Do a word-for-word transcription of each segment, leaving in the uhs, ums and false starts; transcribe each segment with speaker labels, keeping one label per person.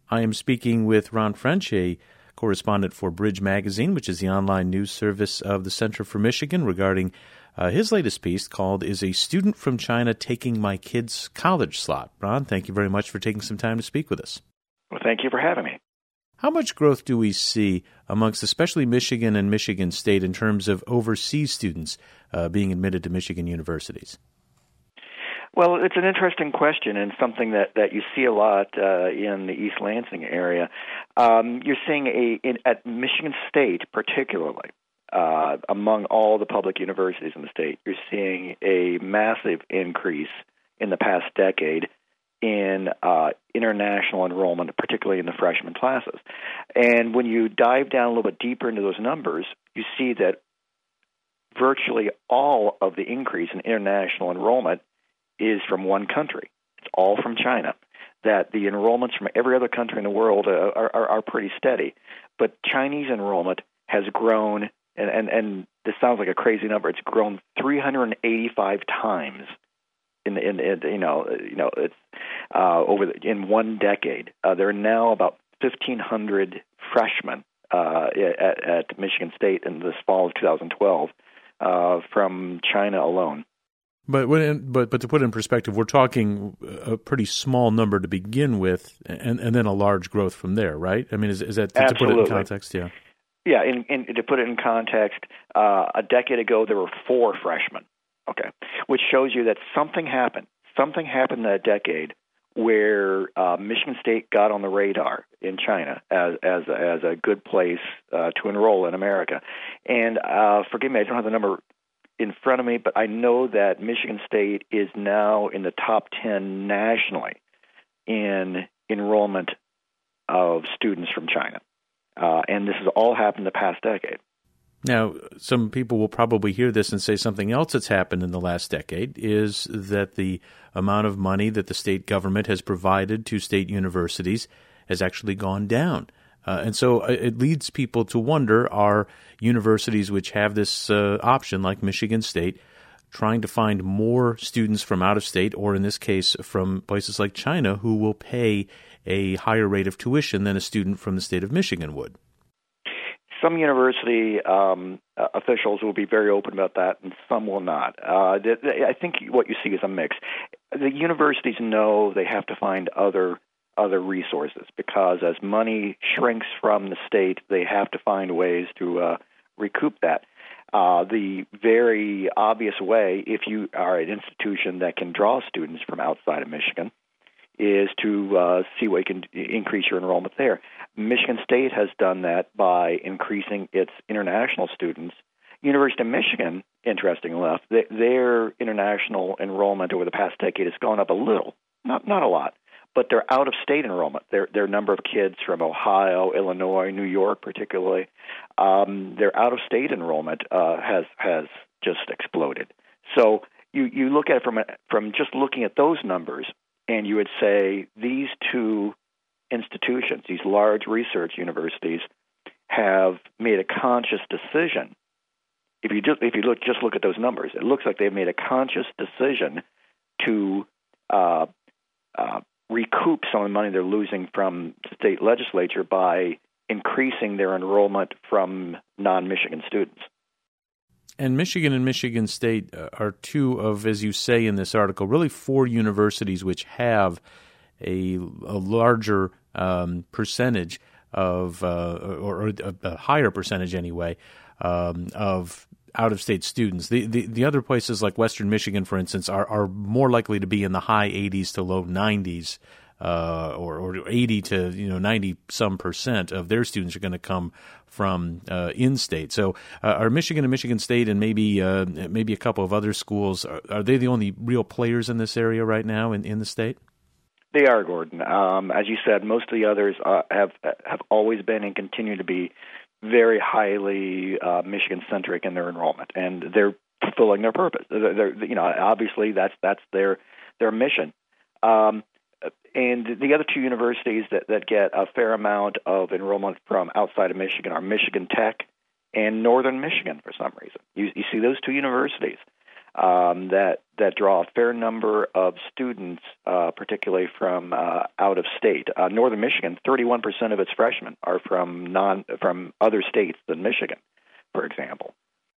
Speaker 1: I am speaking with Ron French, a correspondent for Bridge Magazine, which is the online news service of the Center for Michigan, regarding uh, his latest piece called Is a Student from China Taking My Kid's College Slot? Ron, thank you very much for taking some time to speak with us.
Speaker 2: Well, thank you for having me.
Speaker 1: How much growth do we see amongst especially Michigan and Michigan State in terms of overseas students uh, being admitted to Michigan universities?
Speaker 2: Well, it's an interesting question and something that, that you see a lot uh, in the East Lansing area. Um, you're seeing a in, at Michigan State particularly, uh, among all the public universities in the state, you're seeing a massive increase in the past decade in uh, international enrollment, particularly in the freshman classes. And when you dive down a little bit deeper into those numbers, you see that virtually all of the increase in international enrollment is from one country. It's all from China. That the enrollments from every other country in the world are, are, are pretty steady. But Chinese enrollment has grown, and, and, and this sounds like a crazy number, it's grown three hundred eighty-five times in, in, in you know, you know, it's uh, over the, in one decade. Uh, there are now about fifteen hundred freshmen uh, at, at Michigan State in this fall of two thousand twelve uh, from China alone.
Speaker 1: But when, but but to put it in perspective, we're talking a pretty small number to begin with, and, and then a large growth from there, right? I mean, is, is that to, to put it in context? Yeah.
Speaker 2: Yeah, in, in, to put it in context, uh, a decade ago there were four freshmen. Okay, which shows you that something happened. Something happened that decade where uh, Michigan State got on the radar in China as as as a good place uh, to enroll in America. And uh, forgive me, I don't have the number in front of me, but I know that Michigan State is now in the top ten nationally in enrollment of students from China. Uh, and this has all happened the past decade.
Speaker 1: Now, some people will probably hear this and say something else that's happened in the last decade is that the amount of money that the state government has provided to state universities has actually gone down. Uh, and so it leads people to wonder, are universities which have this uh, option, like Michigan State, trying to find more students from out of state, or in this case from places like China, who will pay a higher rate of tuition than a student from the state of Michigan would?
Speaker 2: Some university um, uh, officials will be very open about that, and some will not. Uh, th- th- I think what you see is a mix. The universities know they have to find other other resources, because as money shrinks from the state, they have to find ways to uh, recoup that. Uh, the very obvious way, if you are an institution that can draw students from outside of Michigan, is to uh, see what you can increase your enrollment there. Michigan State has done that by increasing its international students. University of Michigan, interestingly enough, they, their international enrollment over the past decade has gone up a little, not not a lot. But their out-of-state enrollment, their their number of kids from Ohio, Illinois, New York particularly, um, their out-of-state enrollment uh, has has just exploded. So you, you look at it from a, from just looking at those numbers, and you would say these two institutions, these large research universities, have made a conscious decision. If you just if you look just look at those numbers, it looks like they've made a conscious decision to uh, uh, recoup some of the money they're losing from the state legislature by increasing their enrollment from non-Michigan students.
Speaker 1: And Michigan and Michigan State are two of, as you say in this article, really four universities which have a, a larger um, percentage of, uh, or, or a, a higher percentage anyway, um, of out-of-state students. The, the the other places like Western Michigan, for instance, are, are more likely to be in the high eighties to low nineties, uh, or, or eighty to you know ninety some percent of their students are going to come from uh, in-state. So, uh, are Michigan and Michigan State, and maybe uh, maybe a couple of other schools, are, are they the only real players in this area right now in, in the state?
Speaker 2: They are, Gordon. Um, as you said, most of the others uh, have have always been and continue to be very highly uh, Michigan-centric in their enrollment, and they're fulfilling their purpose. They're, they're, you know, obviously that's that's their their mission. Um, and the other two universities that, that get a fair amount of enrollment from outside of Michigan are Michigan Tech and Northern Michigan for some reason. You, you see those two universities. um, that that draw a fair number of students, uh, particularly from uh, out of state. Uh, Northern Michigan, thirty-one percent of its freshmen are from non from other states than Michigan, for example.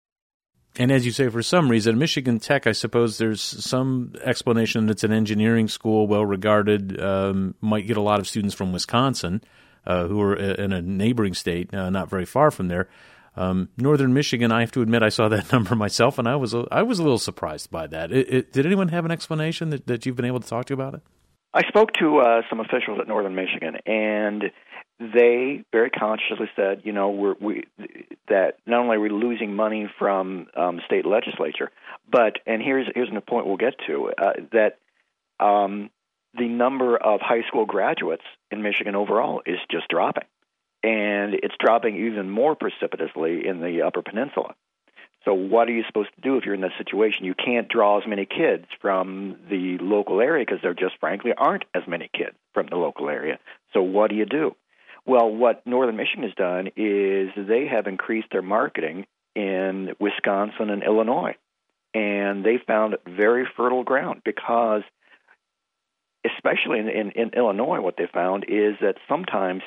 Speaker 1: And as you say, for some reason, Michigan Tech, I suppose there's some explanation that it's an engineering school, well-regarded, um, might get a lot of students from Wisconsin, uh, who are in a neighboring state, uh, not very far from there. Um, Northern Michigan, I have to admit, I saw that number myself, and I was a, I was a little surprised by that. It, it, did anyone have an explanation that, that you've been able to talk to about it?
Speaker 2: I spoke to uh, some officials at Northern Michigan, and they very consciously said, you know, we're, we that not only are we losing money from um, the state legislature, but, and here's here's the point we'll get to, uh, that um, the number of high school graduates in Michigan overall is just dropping. And it's dropping even more precipitously in the Upper Peninsula. So what are you supposed to do if you're in this situation? You can't draw as many kids from the local area because there just frankly aren't as many kids from the local area. So what do you do? Well, what Northern Michigan has done is they have increased their marketing in Wisconsin and Illinois. And they found very fertile ground because, especially in, in, in Illinois, what they found is that sometimes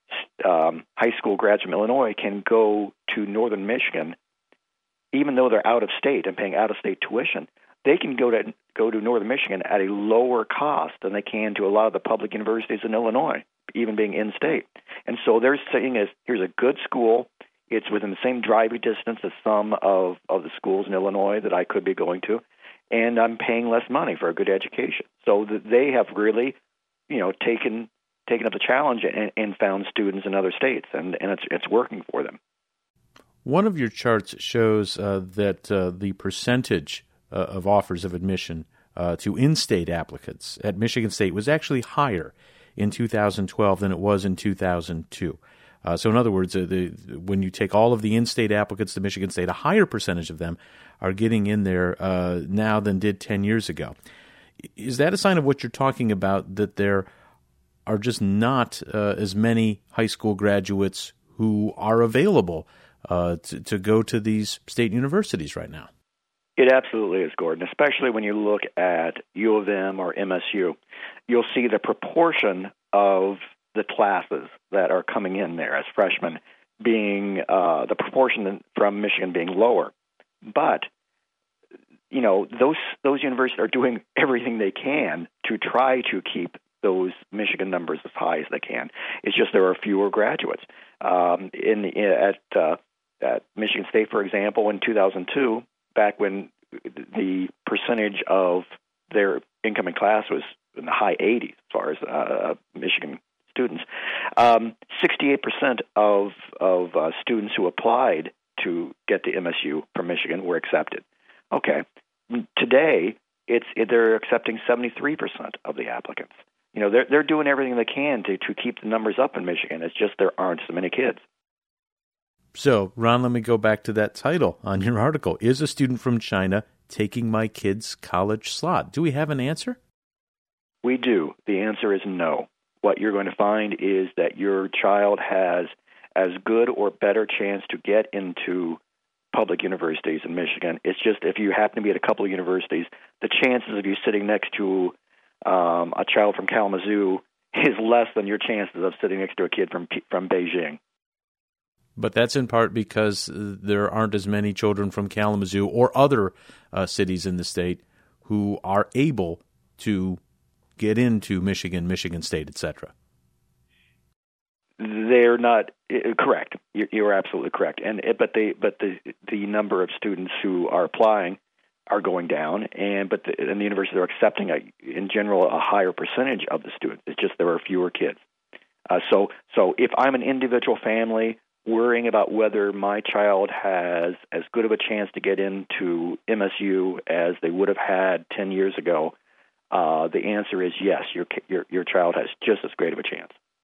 Speaker 2: um, high school graduates from Illinois can go to Northern Michigan, even though they're out of state and paying out-of-state tuition. They can go to go to Northern Michigan at a lower cost than they can to a lot of the public universities in Illinois, even being in-state. And so they're saying, is here's a good school. It's within the same driving distance as some of, of the schools in Illinois that I could be going to, and I'm paying less money for a good education. So that they have really, you know, taken taken up the challenge and, and found students in other states, and, and it's it's working for them.
Speaker 1: One of your charts shows uh, that uh, the percentage uh, of offers of admission uh, to in-state applicants at Michigan State was actually higher in two thousand twelve than it was in two thousand two. Uh, so in other words, uh, the, when you take all of the in-state applicants to Michigan State, a higher percentage of them are getting in there uh, now than did ten years ago. Is that a sign of what you're talking about, that there are just not uh, as many high school graduates who are available uh, to, to go to these state universities right now?
Speaker 2: It absolutely is, Gordon, especially when you look at U of M or M S U. You'll see the proportion of the classes that are coming in there as freshmen being, uh, the proportion from Michigan being lower. But, you know, those those universities are doing everything they can to try to keep those Michigan numbers as high as they can. It's just there are fewer graduates. Um, in, in at uh, at Michigan State, for example, in two thousand two, back when the percentage of their incoming class was in the high eighties as far as uh, Michigan students, um, sixty-eight percent of of uh, students who applied to get to M S U from Michigan were accepted. Okay, today it's it, they're accepting seventy-three percent of the applicants. You know, they're they're doing everything they can to to keep the numbers up in Michigan. It's just there aren't so many kids.
Speaker 1: So, Ron, let me go back to that title on your article. Is a student from China taking my kid's college slot? Do we have an answer?
Speaker 2: We do. The answer is no. What you're going to find is that your child has as good or better chance to get into public universities in Michigan. It's just if you happen to be at a couple of universities, the chances of you sitting next to um, a child from Kalamazoo is less than your chances of sitting next to a kid from from Beijing.
Speaker 1: But that's in part because there aren't as many children from Kalamazoo or other uh, cities in the state who are able to get into Michigan, Michigan State, et cetera.
Speaker 2: They're not uh, correct. You're, you're absolutely correct. And but they but the the number of students who are applying are going down, and but the, and the universities are accepting a, in general a higher percentage of the students. It's just there are fewer kids. Uh, so so if I'm an individual family worrying about whether my child has as good of a chance to get into M S U as they would have had ten years ago, uh, the answer is yes. Your your your child has just as great of a chance.